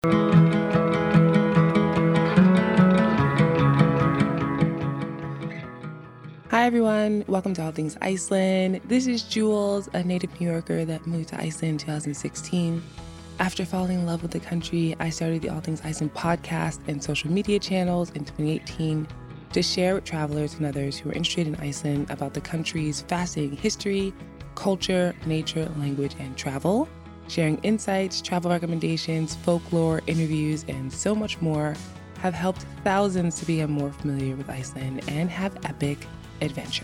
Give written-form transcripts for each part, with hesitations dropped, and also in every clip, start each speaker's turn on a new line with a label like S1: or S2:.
S1: Hi, everyone. Welcome to All Things Iceland. This is Jules, a native New Yorker that moved to Iceland in 2016. After falling in love with the country, I started the All Things Iceland podcast and social media channels in 2018 to share with travelers and others who are interested in Iceland about the country's fascinating history, culture, nature, language, and travel, sharing insights, travel recommendations, folklore, interviews, and so much more have helped thousands to become more familiar with Iceland and have epic adventure.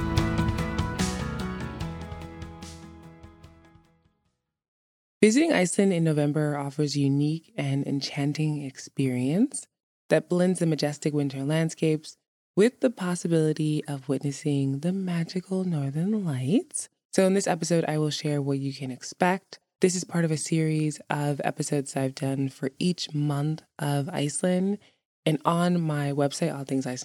S1: Visiting Iceland in November offers a unique and enchanting experience that blends the majestic winter landscapes with the possibility of witnessing the magical northern lights. So in this episode, I will share what you can expect. This is part of a series of episodes I've done for each month of Iceland. And on my website,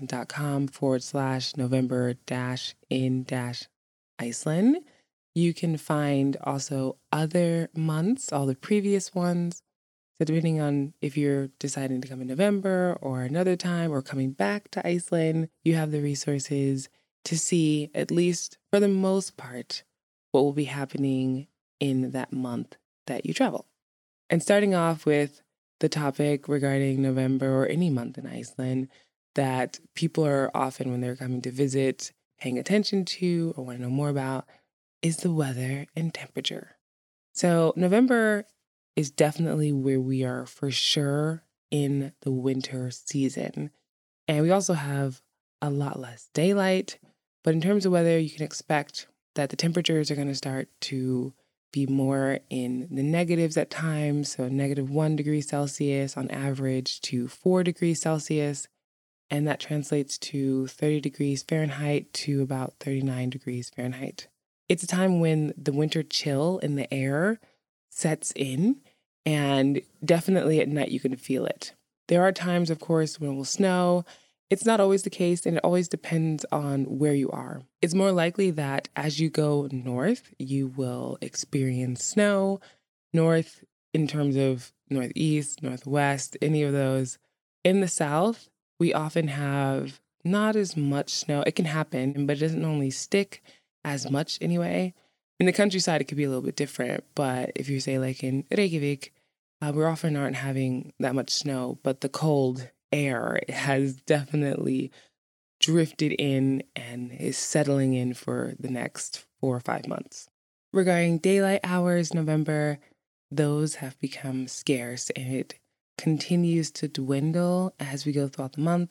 S1: allthingsiceland.com/November-in-Iceland, you can find also other months, all the previous ones. So depending on if you're deciding to come in November or another time or coming back to Iceland, you have the resources to see, at least for the most part, what will be happening in that month that you travel. And starting off with the topic regarding November or any month in Iceland that people are often, when they're coming to visit, paying attention to or want to know more about is the weather and temperature. So November is definitely where we are for sure in the winter season. And we also have a lot less daylight. But in terms of weather, you can expect that the temperatures are going to start to be more in the negatives at times, so -1 degree Celsius on average to 4 degrees Celsius, and that translates to 30 degrees Fahrenheit to about 39 degrees Fahrenheit. It's a time when the winter chill in the air sets in, and definitely at night you can feel it. There are times, of course, when it will snow. It's not always the case, and it always depends on where you are. It's more likely that as you go north, you will experience snow. North, in terms of northeast, northwest, any of those. In the south, we often have not as much snow. It can happen, but it doesn't normally stick as much anyway. In the countryside, it could be a little bit different, but if you say like in Reykjavik, we often aren't having that much snow, but the cold air has definitely drifted in and is settling in for the next 4 or 5 months. Regarding daylight hours, November, those have become scarce and it continues to dwindle as we go throughout the month.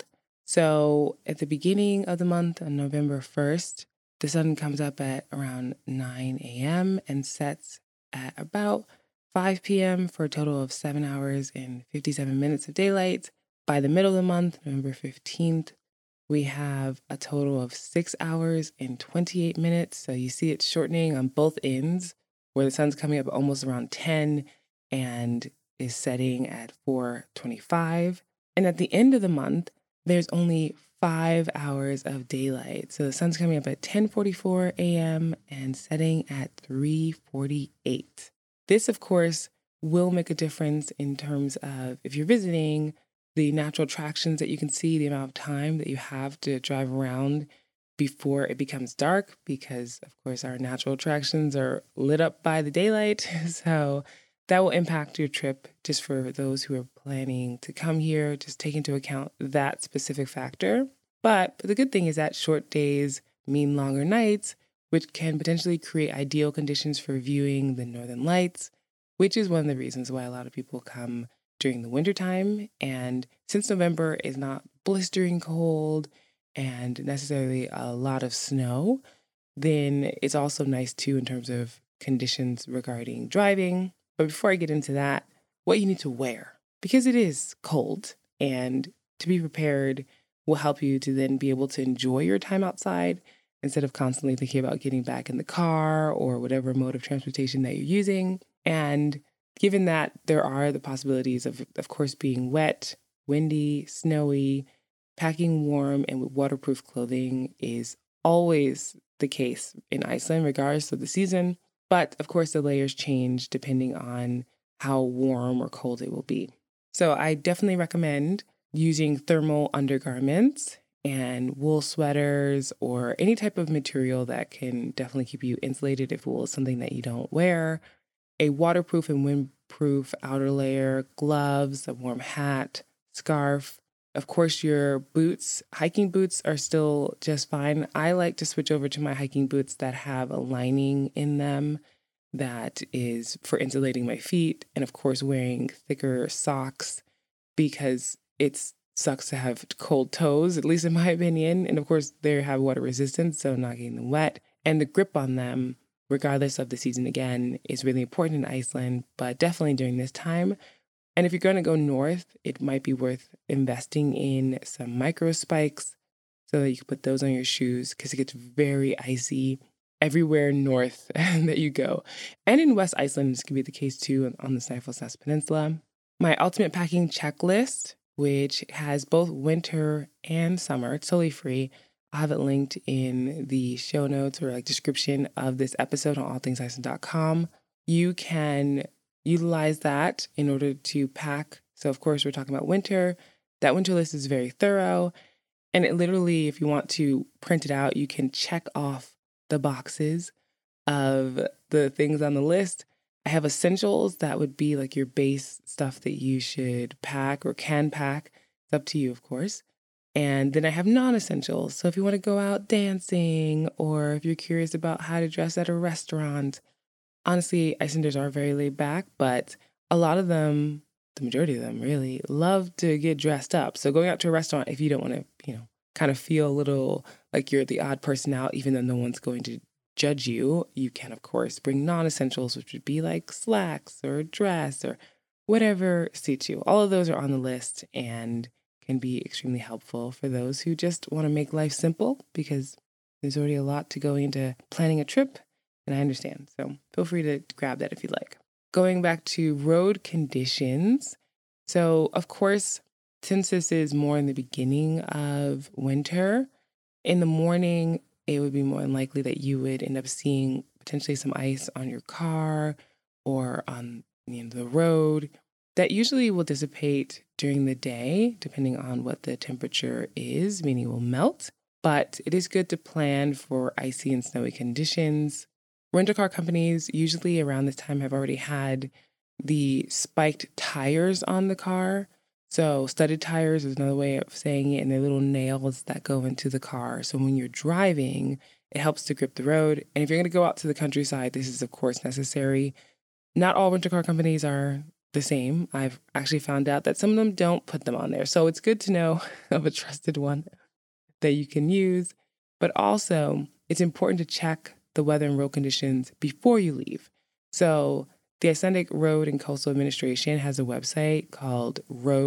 S1: So at the beginning of the month, on November 1st, the sun comes up at around 9 a.m. and sets at about 5 p.m. for a total of 7 hours and 57 minutes of daylight. By the middle of the month, November 15th, we have a total of 6 hours and 28 minutes. So you see it shortening on both ends, where the sun's coming up almost around 10 and is setting at 4:25. And at the end of the month, there's only 5 hours of daylight. So the sun's coming up at 10:44 a.m. and setting at 3:48. This, of course, will make a difference in terms of if you're visiting, the natural attractions that you can see, the amount of time that you have to drive around before it becomes dark, because, of course, our natural attractions are lit up by the daylight. So that will impact your trip just for those who are planning to come here. Just take into account that specific factor. But the good thing is that short days mean longer nights, which can potentially create ideal conditions for viewing the northern lights, which is one of the reasons why a lot of people come during the wintertime. And since November is not blistering cold and necessarily a lot of snow, then it's also nice too in terms of conditions regarding driving. But before I get into that, what you need to wear, because it is cold, and to be prepared will help you to then be able to enjoy your time outside instead of constantly thinking about getting back in the car or whatever mode of transportation that you're using. And given that there are the possibilities of course, being wet, windy, snowy, packing warm and with waterproof clothing is always the case in Iceland, regardless of the season. But of course, the layers change depending on how warm or cold it will be. So I definitely recommend using thermal undergarments and wool sweaters or any type of material that can definitely keep you insulated if wool is something that you don't wear. A waterproof and windproof outer layer, gloves, a warm hat, scarf. Of course, your boots, hiking boots are still just fine. I like to switch over to my hiking boots that have a lining in them that is for insulating my feet. And of course, wearing thicker socks because it sucks to have cold toes, at least in my opinion. And of course, they have water resistance, so not getting them wet. And the grip on them, regardless of the season again, is really important in Iceland, but definitely during this time. And if you're going to go north, it might be worth investing in some micro spikes so that you can put those on your shoes because it gets very icy everywhere north that you go. And in West Iceland, this can be the case too on the Snæfellsnes Peninsula. My ultimate packing checklist, which has both winter and summer, it's totally free. I'll have it linked in the show notes or description of this episode on allthingsiceland.com. You can utilize that in order to pack. So of course, we're talking about winter. That winter list is very thorough. And it literally, if you want to print it out, you can check off the boxes of the things on the list. I have essentials that would be like your base stuff that you should pack or can pack. It's up to you, of course. And then I have non-essentials. So if you want to go out dancing or if you're curious about how to dress at a restaurant, honestly, Icelanders are very laid back, but a lot of them, the majority of them really, love to get dressed up. So going out to a restaurant, if you don't want to, kind of feel a little like you're the odd person out, even though no one's going to judge you, you can, of course, bring non-essentials, which would be like slacks or a dress or whatever suits you. All of those are on the list and can be extremely helpful for those who just want to make life simple because there's already a lot to go into planning a trip. And I understand. So feel free to grab that if you'd like. Going back to road conditions. So, of course, since this is more in the beginning of winter, in the morning, it would be more than likely that you would end up seeing potentially some ice on your car or on the road. That usually will dissipate during the day, depending on what the temperature is, meaning it will melt. But it is good to plan for icy and snowy conditions. Rental car companies usually around this time have already had the spiked tires on the car. So studded tires is another way of saying it, and they're little nails that go into the car. So when you're driving, it helps to grip the road. And if you're going to go out to the countryside, this is, of course, necessary. Not all rental car companies are the same. I've actually found out that some of them don't put them on there. So it's good to know of a trusted one that you can use. But also, it's important to check the weather and road conditions before you leave. So the Icelandic Road and Coastal Administration has a website called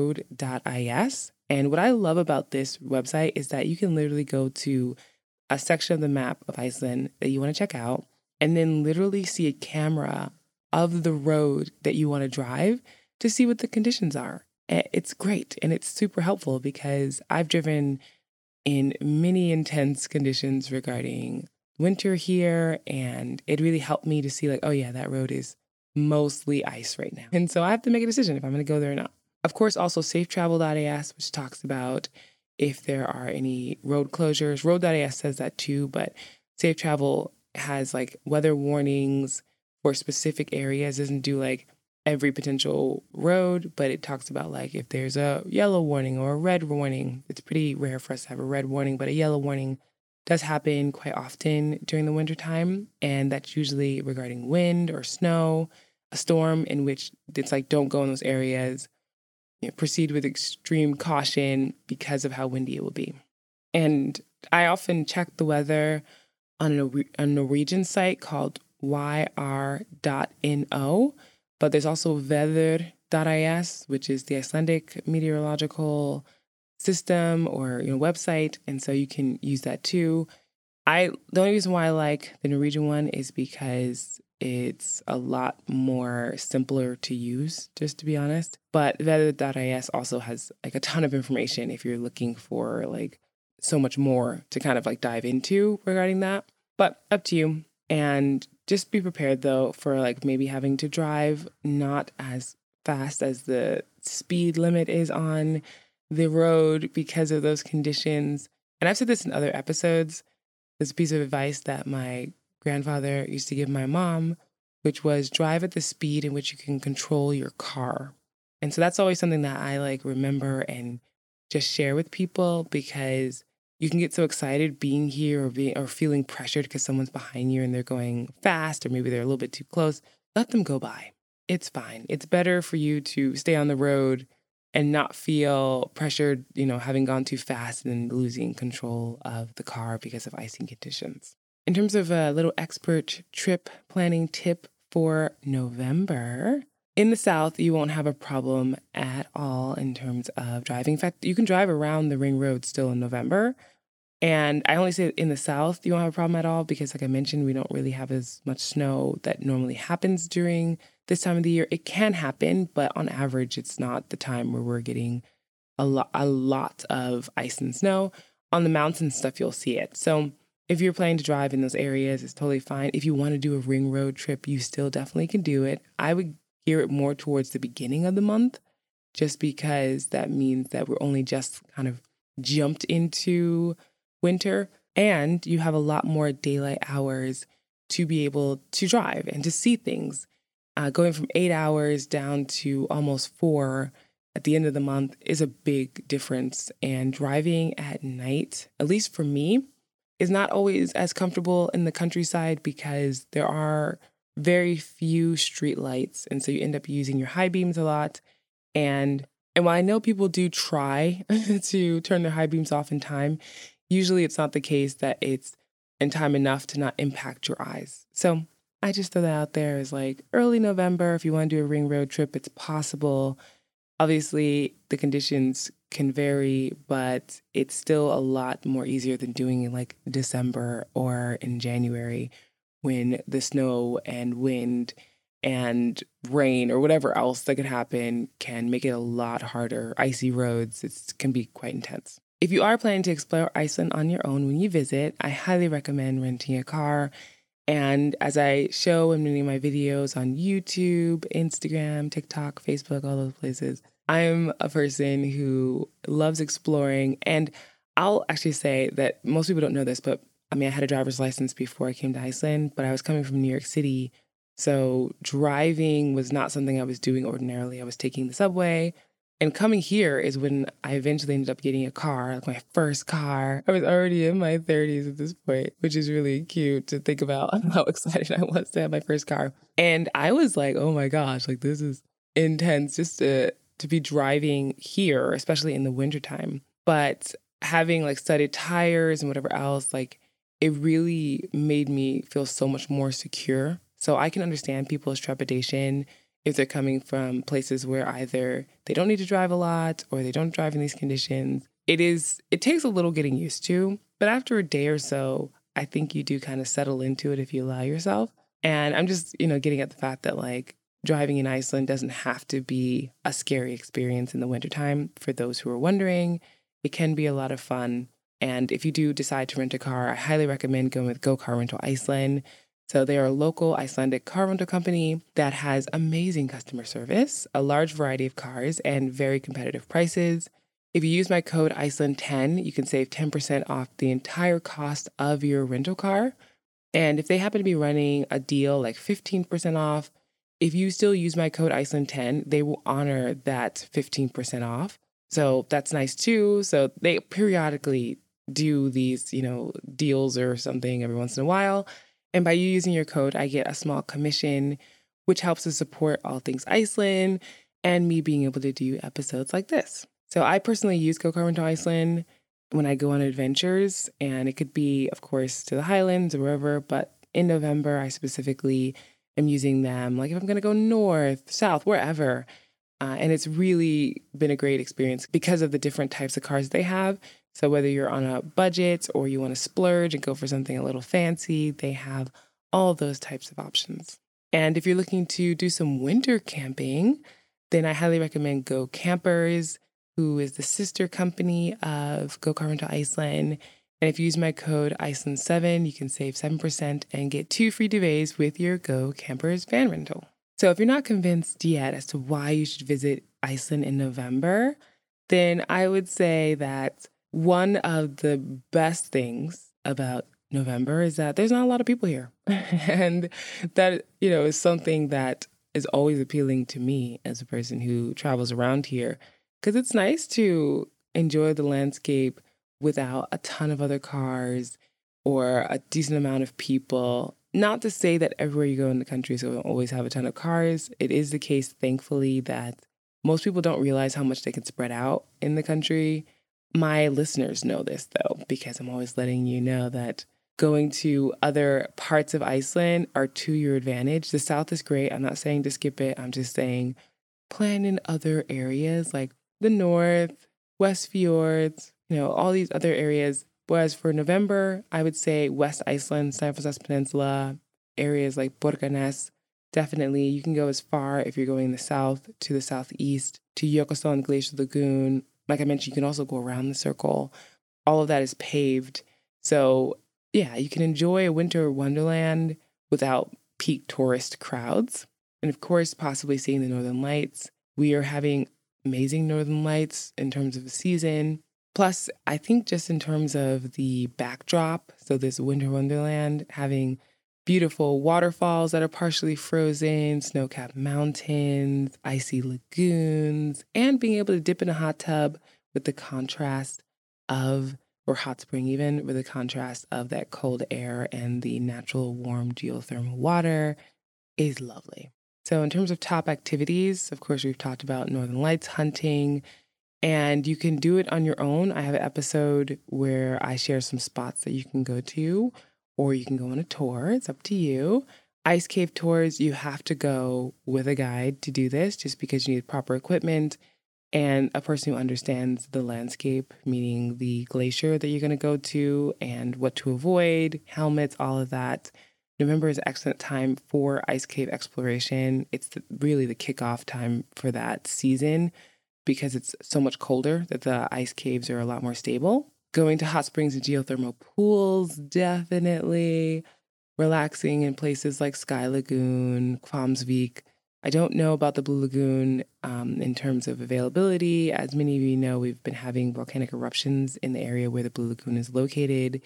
S1: road.is. And what I love about this website is that you can literally go to a section of the map of Iceland that you want to check out and then literally see a camera of the road that you want to drive to see what the conditions are. It's great and it's super helpful because I've driven in many intense conditions regarding winter here, and it really helped me to see oh yeah, that road is mostly ice right now. And so I have to make a decision if I'm going to go there or not. Of course, also safetravel.is, which talks about if there are any road closures. Road.is says that too, but Safe Travel has weather warnings for specific areas. It doesn't do every potential road, but it talks about if there's a yellow warning or a red warning. It's pretty rare for us to have a red warning, but a yellow warning does happen quite often during the wintertime, and that's usually regarding wind or snow, a storm in which it's don't go in those areas. Proceed with extreme caution because of how windy it will be. And I often check the weather on a Norwegian site called yr.no, but there's also veður.is, which is the Icelandic meteorological system or website, and so you can use that too. The only reason why I like the Norwegian one is because it's a lot more simpler to use, just to be honest. But veður.is also has a ton of information if you're looking for so much more to kind of dive into regarding that. But up to you. And just be prepared though for maybe having to drive not as fast as the speed limit is on the road because of those conditions. And I've said this in other episodes. There's a piece of advice that my grandfather used to give my mom, which was drive at the speed in which you can control your car. And so that's always something that I like remember and just share with people, because you can get so excited being here or feeling pressured because someone's behind you and they're going fast, or maybe they're a little bit too close. Let them go by. It's fine. It's better for you to stay on the road and not feel pressured, having gone too fast and losing control of the car because of icing conditions. In terms of a little expert trip planning tip for November, in the South, you won't have a problem at all in terms of driving. In fact, you can drive around the ring road still in November. And I only say in the South, you won't have a problem at all because, like I mentioned, we don't really have as much snow that normally happens during this time of the year. It can happen, but on average, it's not the time where we're getting a lot of ice and snow. On the mountains and stuff, you'll see it. So if you're planning to drive in those areas, it's totally fine. If you want to do a ring road trip, you still definitely can do it. I would gear it more towards the beginning of the month, just because that means that we're only just kind of jumped into winter, and you have a lot more daylight hours to be able to drive and to see things. Going from 8 hours down to almost 4 at the end of the month is a big difference. And driving at night, at least for me, is not always as comfortable in the countryside because there are very few street lights. And so you end up using your high beams a lot. And while I know people do try to turn their high beams off in time, usually it's not the case that it's in time enough to not impact your eyes. So I just throw that out there as like early November. If you want to do a ring road trip, it's possible. Obviously, the conditions can vary, but it's still a lot more easier than doing it like December or in January, when the snow and wind and rain or whatever else that could happen can make it a lot harder. Icy roads, it can be quite intense. If you are planning to explore Iceland on your own when you visit, I highly recommend renting a car. And as I show in many of my videos on YouTube, Instagram, TikTok, Facebook, all those places, I'm a person who loves exploring. And I'll actually say that most people don't know this, but I had a driver's license before I came to Iceland, but I was coming from New York City. So driving was not something I was doing ordinarily. I was taking the subway. And coming here is when I eventually ended up getting a car, like my first car. I was already in my 30s at this point, which is really cute to think about how excited I was to have my first car. And I was like, oh my gosh, like this is intense just to be driving here, especially in the wintertime. But having like studded tires and whatever else, like it really made me feel so much more secure. So I can understand people's trepidation if they're coming from places where either they don't need to drive a lot or they don't drive in these conditions. It takes a little getting used to, but after a day or so, I think you do kind of settle into it if you allow yourself. And I'm just, getting at the fact that like driving in Iceland doesn't have to be a scary experience in the wintertime. For those who are wondering, it can be a lot of fun. And if you do decide to rent a car, I highly recommend going with Go Car Rental Iceland. So they are a local Icelandic car rental company that has amazing customer service, a large variety of cars, and very competitive prices. If you use my code Iceland10, you can save 10% off the entire cost of your rental car. And if they happen to be running a deal like 15% off, if you still use my code Iceland10, they will honor that 15% off. So that's nice too. So they periodically do these, deals or something every once in a while. And by you using your code, I get a small commission, which helps to support all things Iceland and me being able to do episodes like this. So I personally use Go Car Rental Iceland when I go on adventures, and it could be, of course, to the Highlands or wherever, but in November, I specifically am using them, like if I'm going to go north, south, wherever. And it's really been a great experience because of the different types of cars they have. So whether you're on a budget or you want to splurge and go for something a little fancy, they have all those types of options. And if you're looking to do some winter camping, then I highly recommend Go Campers, who is the sister company of Go Car Rental Iceland. And if you use my code Iceland7, you can save 7% and get 2 free duvets with your Go Campers van rental. So if you're not convinced yet as to why you should visit Iceland in November, then I would say that one of the best things about November is that there's not a lot of people here. And that, is something that is always appealing to me as a person who travels around here, because it's nice to enjoy the landscape without a ton of other cars or a decent amount of people. Not to say that everywhere you go in the country is going to always have a ton of cars. It is the case, thankfully, that most people don't realize how much they can spread out in the country. My listeners know this, though, because I'm always letting you know that going to other parts of Iceland are to your advantage. The South is great. I'm not saying to skip it. I'm just saying plan in other areas like the North, West Fjords, all these other areas. Whereas for November, I would say West Iceland, Snæfellsnes Peninsula, areas like Borgarnes. Definitely, you can go as far if you're going the south to the southeast to Jökulsá Glacier Lagoon. Like I mentioned, you can also go around the circle. All of that is paved. So yeah, you can enjoy a winter wonderland without peak tourist crowds. And of course, possibly seeing the Northern Lights. We are having amazing Northern Lights in terms of the season. Plus, I think just in terms of the backdrop, so this winter wonderland, having beautiful waterfalls that are partially frozen, snow-capped mountains, icy lagoons, and being able to dip in a hot tub with the contrast of, or hot spring even, with the contrast of that cold air and the natural warm geothermal water is lovely. So in terms of top activities, of course, we've talked about Northern Lights hunting, and you can do it on your own. I have an episode where I share some spots that you can go to, or you can go on a tour. It's up to you. Ice cave tours, you have to go with a guide to do this just because you need proper equipment and a person who understands the landscape, meaning the glacier that you're going to go to and what to avoid, helmets, all of that. November is an excellent time for ice cave exploration. It's really the kickoff time for that season because it's so much colder that the ice caves are a lot more stable. Going to hot springs and geothermal pools, definitely. Relaxing in places like Sky Lagoon, Kvalsvik. I don't know about the Blue Lagoon in terms of availability. As many of you know, we've been having volcanic eruptions in the area where the Blue Lagoon is located.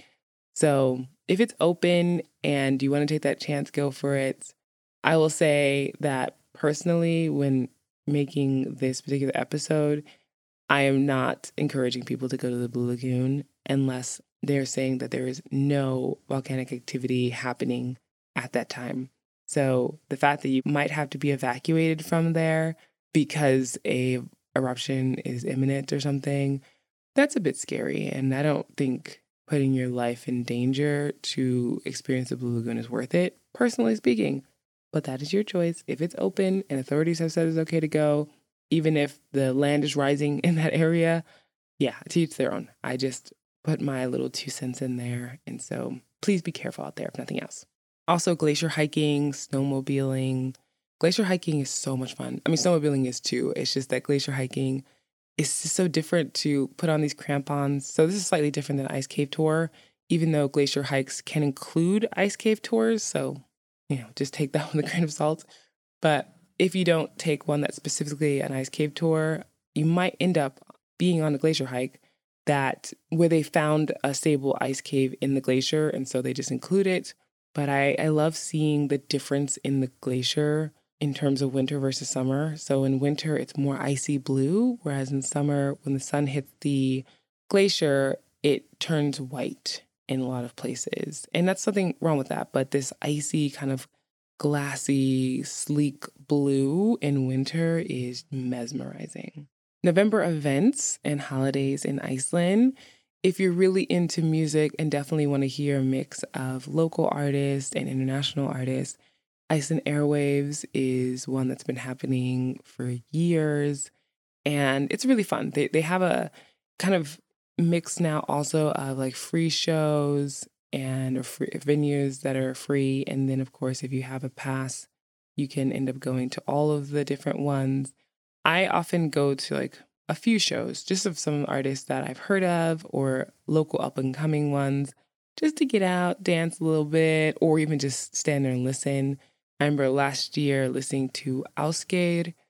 S1: So if it's open and you want to take that chance, go for it. I will say that personally, when making this particular episode, I am not encouraging people to go to the Blue Lagoon unless they're saying that there is no volcanic activity happening at that time. So the fact that you might have to be evacuated from there because a eruption is imminent or something, that's a bit scary. And I don't think putting your life in danger to experience the Blue Lagoon is worth it, personally speaking. But that is your choice. If it's open and authorities have said it's okay to go, even if the land is rising in that area, yeah, to each their own. I just put my little 2 cents in there. And so please be careful out there, if nothing else. Also, glacier hiking, snowmobiling. Glacier hiking is so much fun. I mean, snowmobiling is too. It's just that glacier hiking is just so different to put on these crampons. So this is slightly different than an ice cave tour, even though glacier hikes can include ice cave tours. So just take that with a grain of salt. But if you don't take one that's specifically an ice cave tour, you might end up being on a glacier hike where they found a stable ice cave in the glacier, and so they just include it. But I love seeing the difference in the glacier in terms of winter versus summer. So in winter, it's more icy blue, whereas in summer, when the sun hits the glacier, it turns white in a lot of places. And that's something wrong with that. But this icy kind of glassy, sleek blue in winter is mesmerizing. November events and holidays in Iceland. If you're really into music and definitely want to hear a mix of local artists and international artists, Iceland Airwaves is one that's been happening for years. And it's really fun. They have a kind of mix now also of like free shows and free venues that are free. And then, of course, if you have a pass, you can end up going to all of the different ones. I often go to like a few shows just of some artists that I've heard of or local up and coming ones, just to get out, dance a little bit, or even just stand there and listen. I remember last year listening to Ásgeir,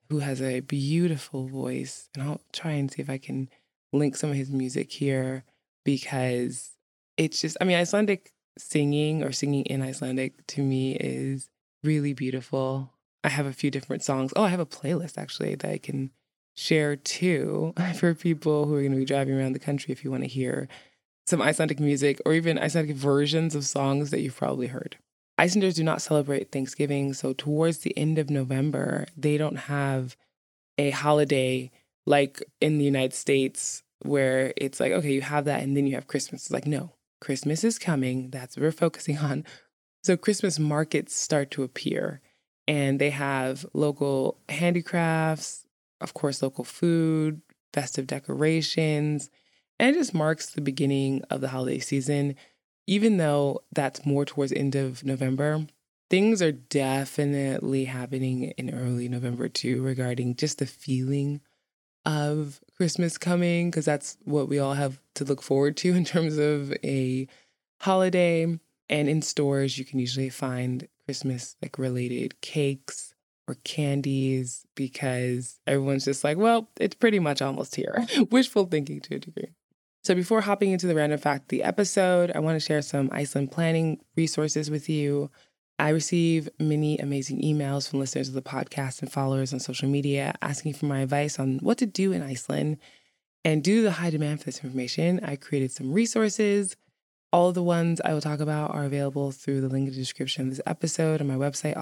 S1: who has a beautiful voice. And I'll try and see if I can link some of his music here because it's just, I mean, Icelandic singing or singing in Icelandic to me is really beautiful. I have a few different songs. Oh, I have a playlist actually that I can share too for people who are going to be driving around the country if you want to hear some Icelandic music or even Icelandic versions of songs that you've probably heard. Icelanders do not celebrate Thanksgiving, so towards the end of November, they don't have a holiday like in the United States where it's like, okay, you have that and then you have Christmas. It's like, no, Christmas is coming. That's what we're focusing on. So Christmas markets start to appear and they have local handicrafts, of course, local food, festive decorations, and it just marks the beginning of the holiday season. Even though that's more towards the end of November, things are definitely happening in early November too regarding just the feeling of Christmas coming, because that's what we all have to look forward to in terms of a holiday. And in stores, you can usually find Christmas like related cakes or candies because everyone's just like, well, it's pretty much almost here. Wishful thinking to a degree. So before hopping into the random fact of the episode, I want to share some Iceland planning resources with you. I receive many amazing emails from listeners of the podcast and followers on social media asking for my advice on what to do in Iceland. And due to the high demand for this information, I created some resources. All of the ones I will talk about are available through the link in the description of this episode on my website,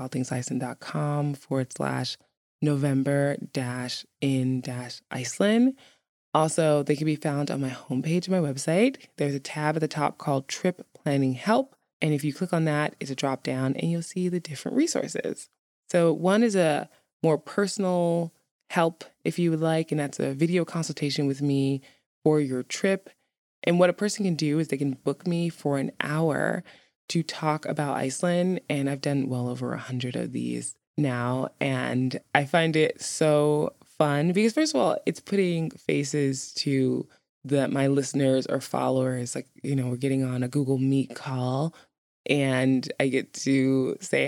S1: allthingsiceland.com/November-in-Iceland. Also, they can be found on my homepage of my website. There's a tab at the top called Trip Planning Help. And if you click on that, it's a drop down and you'll see the different resources. So one is a more personal help, if you would like, and that's a video consultation with me for your trip. And what a person can do is they can book me for an hour to talk about Iceland. And I've done well over 100 of these now. And I find it so fun because, first of all, it's putting faces to my listeners or followers. Like, we're getting on a Google Meet call and I get to say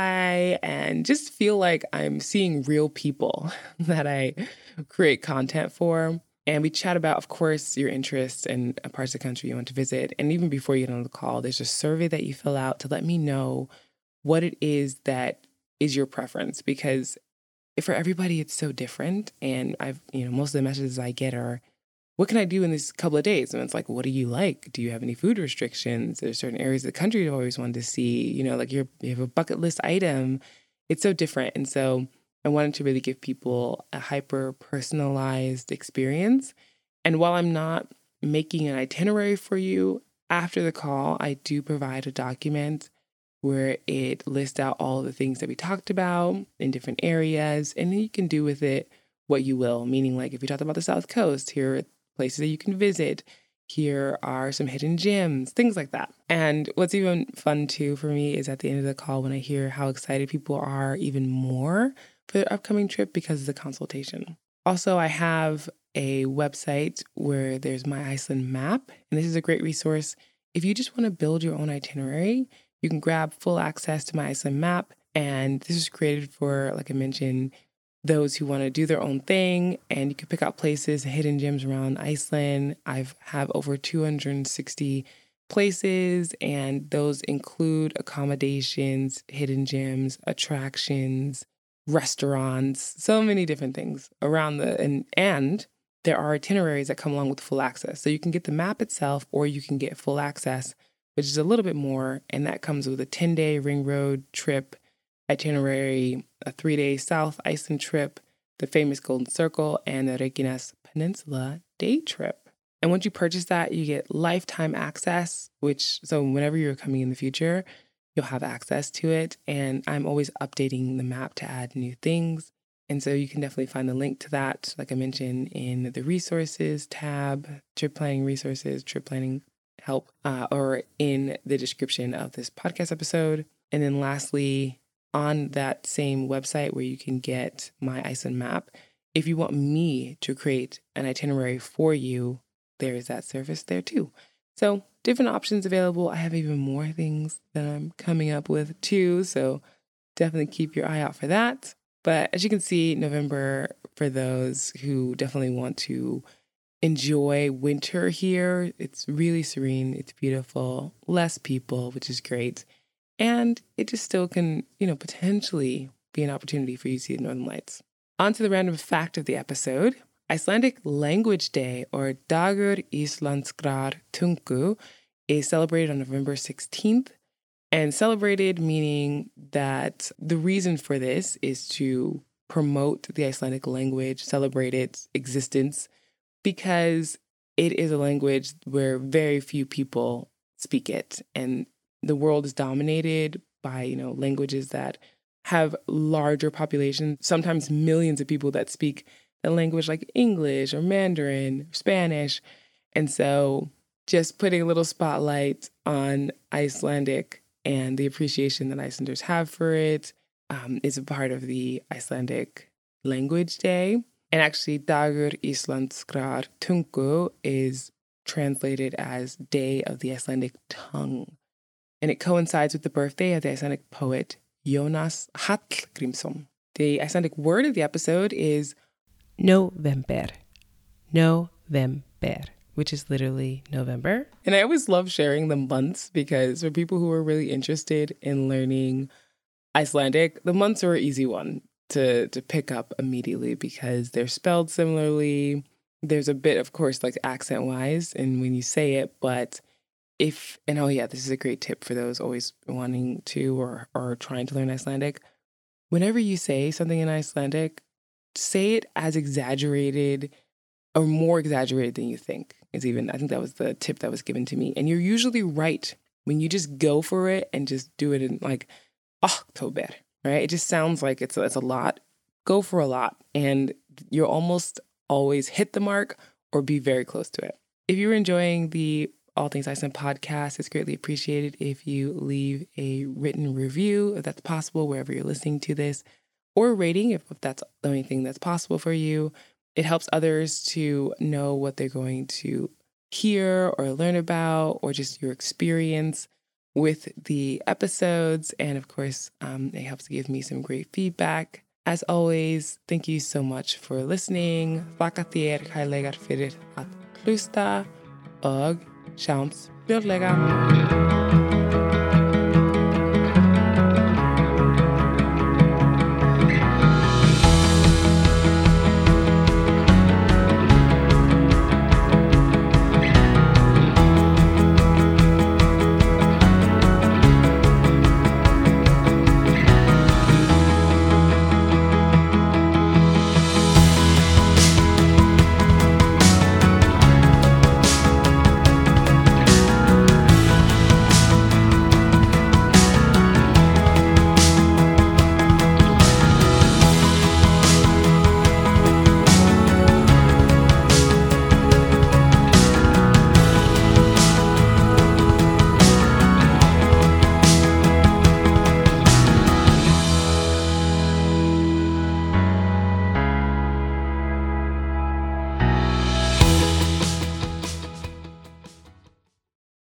S1: hi and just feel like I'm seeing real people that I create content for. And we chat about, of course, your interests and parts of the country you want to visit. And even before you get on the call, there's a survey that you fill out to let me know what it is that is your preference. Because for everybody, it's so different. And most of the messages I get are, what can I do in these couple of days? And it's like, what do you like? Do you have any food restrictions? There's certain areas of the country you've always wanted to see, like you have a bucket list item. It's so different. And so I wanted to really give people a hyper personalized experience. And while I'm not making an itinerary for you after the call, I do provide a document where it lists out all the things that we talked about in different areas. And then you can do with it what you will, meaning like if we talked about the South Coast, here are places that you can visit. Here are some hidden gems, things like that. And what's even fun too for me is at the end of the call when I hear how excited people are even more for their upcoming trip because of the consultation. Also, I have a website where there's my Iceland map, and this is a great resource. If you just want to build your own itinerary, you can grab full access to my Iceland map. And this is created for, like I mentioned, those who want to do their own thing, and you can pick out places, hidden gems around Iceland. I have over 260 places, and those include accommodations, hidden gems, attractions, restaurants, so many different things around and there are itineraries that come along with full access. So you can get the map itself or you can get full access, which is a little bit more, and that comes with a 10-day ring road trip itinerary, a 3-day South Iceland trip, the famous Golden Circle, and the Reykjanes Peninsula day trip. And once you purchase that, you get lifetime access, so whenever you're coming in the future, you'll have access to it. And I'm always updating the map to add new things. And so you can definitely find the link to that, like I mentioned, in the resources tab, trip planning resources, trip planning help, or in the description of this podcast episode. And then lastly, on that same website where you can get my Iceland map, if you want me to create an itinerary for you, there is that service there too. So different options available. I have even more things that I'm coming up with too. So definitely keep your eye out for that. But as you can see, November, for those who definitely want to enjoy winter here, it's really serene, it's beautiful, less people, which is great. And it just still can, potentially be an opportunity for you to see the Northern Lights. On to the random fact of the episode. Icelandic Language Day, or Dagur Íslenskrar Tungu, is celebrated on November 16th. And celebrated meaning that the reason for this is to promote the Icelandic language, celebrate its existence, because it is a language where very few people speak it. And the world is dominated by, languages that have larger populations, sometimes millions of people that speak a language like English or Mandarin, or Spanish. And so just putting a little spotlight on Icelandic and the appreciation that Icelanders have for it is a part of the Icelandic Language Day. And actually, Dagur Íslenskrar Tungu is translated as Day of the Icelandic Tongue. And it coincides with the birthday of the Icelandic poet Jónas Hallgrímsson. The Icelandic word of the episode is November. November, which is literally November. And I always love sharing the months because for people who are really interested in learning Icelandic, the months are an easy one to pick up immediately because they're spelled similarly. There's a bit, of course, like accent-wise and when you say it, but this is a great tip for those always wanting to or trying to learn Icelandic. Whenever you say something in Icelandic, say it as exaggerated or more exaggerated than you think. I think that was the tip that was given to me. And you're usually right when you just go for it and just do it in like October, right? It just sounds like it's a lot. Go for a lot. And you'll almost always hit the mark or be very close to it. If you're enjoying the All Things Iceland podcast, it's greatly appreciated if you leave a written review, if that's possible, wherever you're listening to this, or a rating, if that's the only thing that's possible for you. It helps others to know what they're going to hear or learn about, or just your experience with the episodes. And of course, it helps give me some great feedback. As always, thank you so much for listening. Þakka þér kærlegar fyrir að hlusta og sjáumst fljótlega.